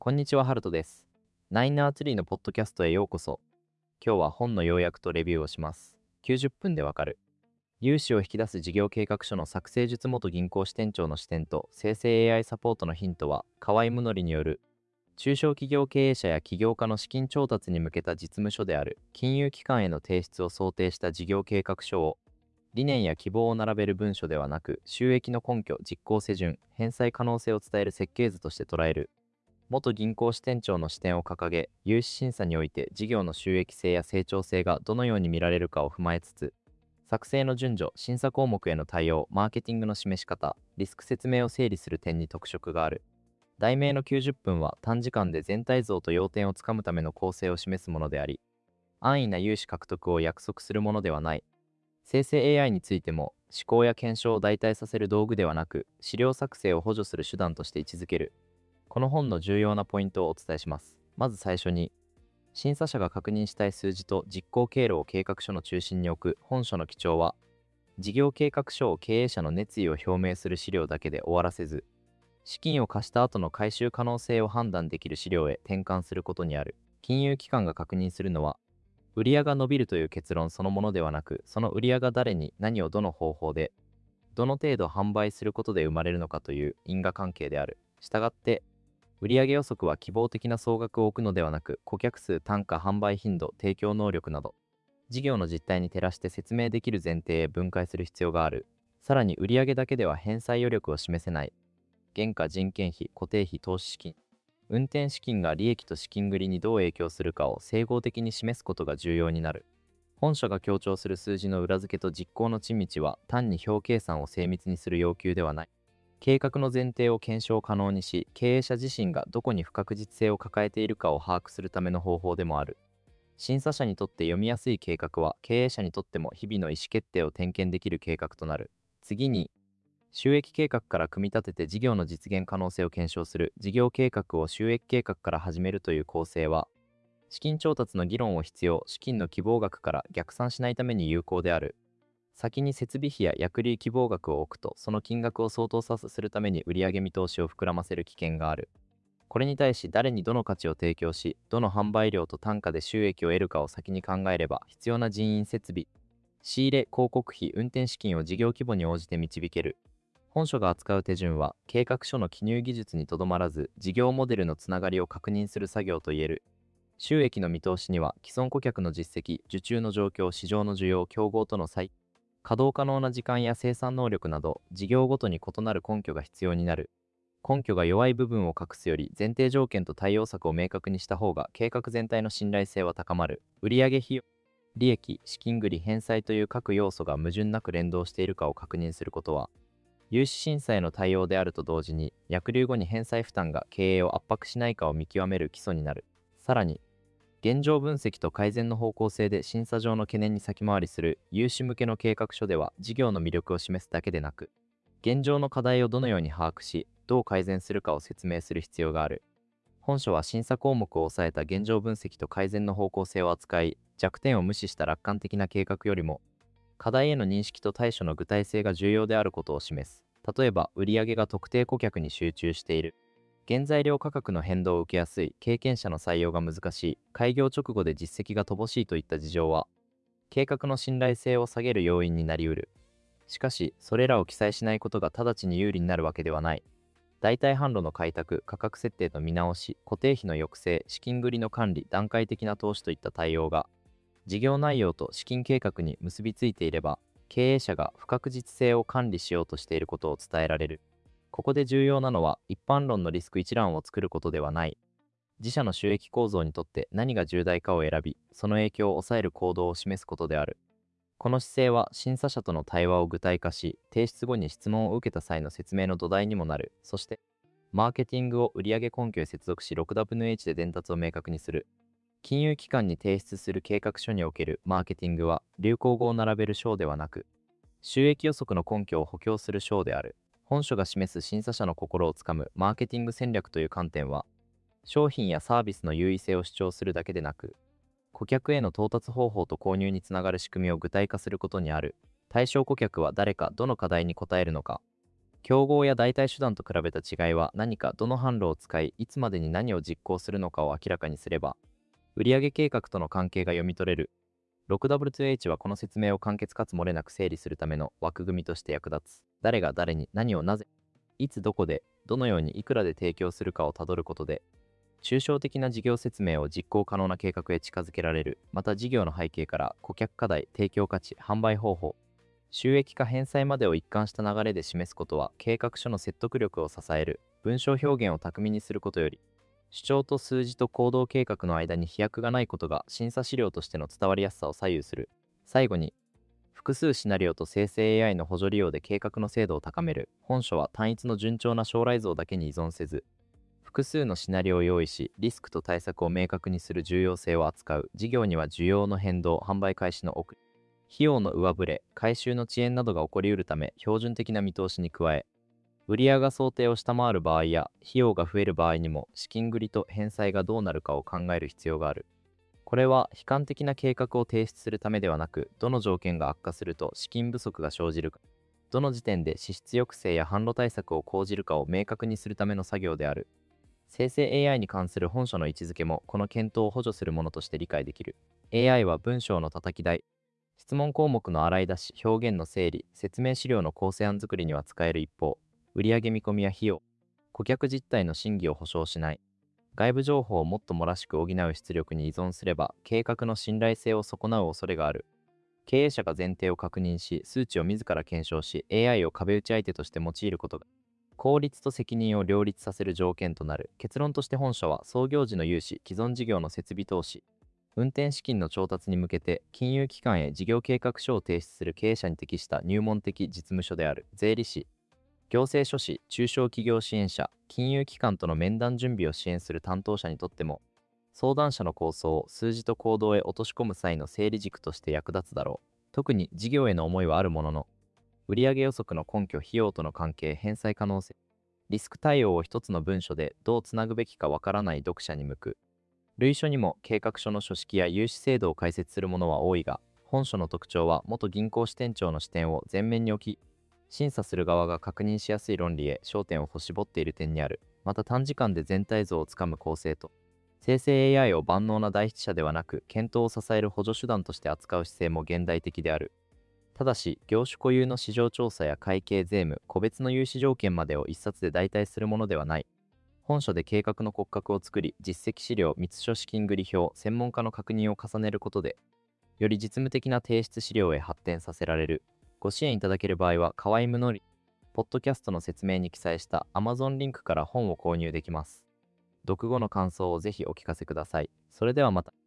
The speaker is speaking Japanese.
こんにちは、ハルトです。ナインナーツリーのポッドキャストへようこそ。今日は本の要約とレビューをします。90分でわかる。融資を引き出す事業計画書の作成術。元銀行支店長の視点と生成 AI サポートのヒントは、河合宗則による中小企業経営者や起業家の資金調達に向けた実務書である金融機関への提出を想定した事業計画書を、理念や希望を並べる文書ではなく、収益の根拠、実行手順、返済可能性を伝える設計図として捉える。元銀行支店長の視点を掲げ、融資審査において事業の収益性や成長性がどのように見られるかを踏まえつつ、作成の順序、審査項目への対応、マーケティングの示し方、リスク説明を整理する点に特色がある。題名の90分は短時間で全体像と要点をつかむための構成を示すものであり、安易な融資獲得を約束するものではない。生成 AI についても、思考や検証を代替させる道具ではなく、資料作成を補助する手段として位置づける。この本の重要なポイントをお伝えします。まず最初に、審査者が確認したい数字と実行経路を計画書の中心に置く本書の基調は、事業計画書を経営者の熱意を表明する資料だけで終わらせず、資金を貸した後の回収可能性を判断できる資料へ転換することにある。金融機関が確認するのは、売上が伸びるという結論そのものではなく、その売上が誰に何をどの方法で、どの程度販売することで生まれるのかという因果関係である。したがって、売上予測は希望的な総額を置くのではなく、顧客数、単価、販売頻度、提供能力など、事業の実態に照らして説明できる前提へ分解する必要がある。さらに売上だけでは返済余力を示せない。原価、人件費、固定費、投資資金、運転資金が利益と資金繰りにどう影響するかを整合的に示すことが重要になる。本書が強調する数字の裏付けと実行の地道は、単に表計算を精密にする要求ではない。計画の前提を検証可能にし、経営者自身がどこに不確実性を抱えているかを把握するための方法でもある。審査者にとって読みやすい計画は、経営者にとっても日々の意思決定を点検できる計画となる。次に、収益計画から組み立てて事業の実現可能性を検証する。事業計画を収益計画から始めるという構成は、資金調達の議論を必要、資金の希望額から逆算しないために有効である。先に設備費や薬類希望額を置くと、その金額を相当差するために売上見通しを膨らませる危険がある。これに対し、誰にどの価値を提供し、どの販売量と単価で収益を得るかを先に考えれば、必要な人員設備、仕入れ、広告費、運転資金を事業規模に応じて導ける。本書が扱う手順は、計画書の記入技術にとどまらず、事業モデルのつながりを確認する作業といえる。収益の見通しには、既存顧客の実績、受注の状況、市場の需要、競合との差異、稼働可能な時間や生産能力など、事業ごとに異なる根拠が必要になる。根拠が弱い部分を隠すより、前提条件と対応策を明確にした方が、計画全体の信頼性は高まる。売上費用、利益、資金繰り、返済という各要素が矛盾なく連動しているかを確認することは、融資審査への対応であると同時に、約留後に返済負担が経営を圧迫しないかを見極める基礎になる。さらに、現状分析と改善の方向性で審査上の懸念に先回りする融資向けの計画書では、事業の魅力を示すだけでなく、現状の課題をどのように把握し、どう改善するかを説明する必要がある。本書は審査項目を抑えた現状分析と改善の方向性を扱い、弱点を無視した楽観的な計画よりも、課題への認識と対処の具体性が重要であることを示す。例えば、売上が特定顧客に集中している。原材料価格の変動を受けやすい、経験者の採用が難しい、開業直後で実績が乏しいといった事情は、計画の信頼性を下げる要因になりうる。しかし、それらを記載しないことが直ちに有利になるわけではない。代替販路の開拓、価格設定の見直し、固定費の抑制、資金繰りの管理、段階的な投資といった対応が、事業内容と資金計画に結びついていれば、経営者が不確実性を管理しようとしていることを伝えられる。ここで重要なのは、一般論のリスク一覧を作ることではない。自社の収益構造にとって何が重大かを選び、その影響を抑える行動を示すことである。この姿勢は審査者との対話を具体化し、提出後に質問を受けた際の説明の土台にもなる。そして、マーケティングを売上根拠へ接続し 6W で伝達を明確にする。金融機関に提出する計画書におけるマーケティングは、流行語を並べる章ではなく、収益予測の根拠を補強する章である。本書が示す審査者の心をつかむマーケティング戦略という観点は、商品やサービスの優位性を主張するだけでなく、顧客への到達方法と購入につながる仕組みを具体化することにある。対象顧客は誰か、どの課題に応えるのか、 競合や代替手段と比べた違いは何か、どの販路を使い、いつまでに何を実行するのかを明らかにすれば、売上計画との関係が読み取れる。6W2H はこの説明を簡潔かつ漏れなく整理するための枠組みとして役立つ。誰が誰に何をなぜ、いつどこで、どのようにいくらで提供するかをたどることで、抽象的な事業説明を実行可能な計画へ近づけられる。また事業の背景から顧客課題、提供価値、販売方法、収益化返済までを一貫した流れで示すことは計画書の説得力を支える。文章表現を巧みにすることより、主張と数字と行動計画の間に飛躍がないことが審査資料としての伝わりやすさを左右する。最後に、複数シナリオと生成 AI の補助利用で計画の精度を高める。本書は単一の順調な将来像だけに依存せず、複数のシナリオを用意し、リスクと対策を明確にする重要性を扱う。事業には需要の変動、販売開始の遅れ、費用の上振れ、回収の遅延などが起こりうるため、標準的な見通しに加え、売上が想定を下回る場合や費用が増える場合にも資金繰りと返済がどうなるかを考える必要がある。これは悲観的な計画を提出するためではなく、どの条件が悪化すると資金不足が生じるか、どの時点で支出抑制や販路対策を講じるかを明確にするための作業である。生成 AI に関する本書の位置づけもこの検討を補助するものとして理解できる。AI は文章の叩き台、質問項目の洗い出し、表現の整理、説明資料の構成案作りには使える一方、売上見込みや費用、顧客実態の審議を保証しない。外部情報をもっともらしく補う出力に依存すれば、計画の信頼性を損なう恐れがある。経営者が前提を確認し、数値を自ら検証し、AI を壁打ち相手として用いることが、効率と責任を両立させる条件となる。結論として本書は、創業時の融資、既存事業の設備投資、運転資金の調達に向けて、金融機関へ事業計画書を提出する経営者に適した入門的実務書である。税理士、行政書士、中小企業支援者、金融機関との面談準備を支援する担当者にとっても、相談者の構想を数字と行動へ落とし込む際の整理軸として役立つだろう。特に事業への思いはあるものの、売上予測の根拠、費用との関係、返済可能性、リスク対応を一つの文書でどうつなぐべきかわからない読者に向く。類書にも計画書の書式や融資制度を解説するものは多いが、本書の特徴は元銀行支店長の視点を前面に置き、審査する側が確認しやすい論理へ焦点を絞っている点にある。また短時間で全体像をつかむ構成と、生成 AI を万能な第一者ではなく、検討を支える補助手段として扱う姿勢も現代的である。ただし、業種固有の市場調査や会計税務、個別の融資条件までを一冊で代替するものではない。本書で計画の骨格を作り、実績資料、密書資金繰り表、専門家の確認を重ねることで、より実務的な提出資料へ発展させられる。ご支援いただける場合は、河合無り、ポッドキャストの説明に記載した Amazon リンクから本を購入できます。読後の感想をぜひお聞かせください。それではまた。